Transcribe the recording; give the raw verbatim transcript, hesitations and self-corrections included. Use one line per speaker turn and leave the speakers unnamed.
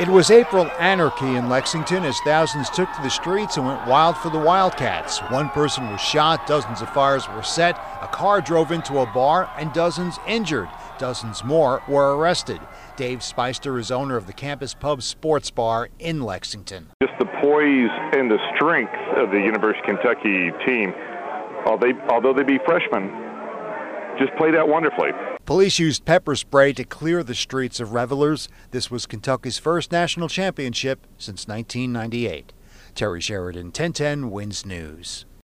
It was April anarchy in Lexington as thousands took to the streets and went wild for the Wildcats. One person was shot, dozens of fires were set, a car drove into a bar, and dozens injured. Dozens more were arrested. Dave Speister is owner of the Campus Pub Sports Bar in Lexington.
Just the poise and the strength of the University of Kentucky team, although they be freshmen, just played out wonderfully.
Police used pepper spray to clear the streets of revelers. This was Kentucky's first national championship since nineteen ninety-eight. Terry Sheridan, ten ten Wins News.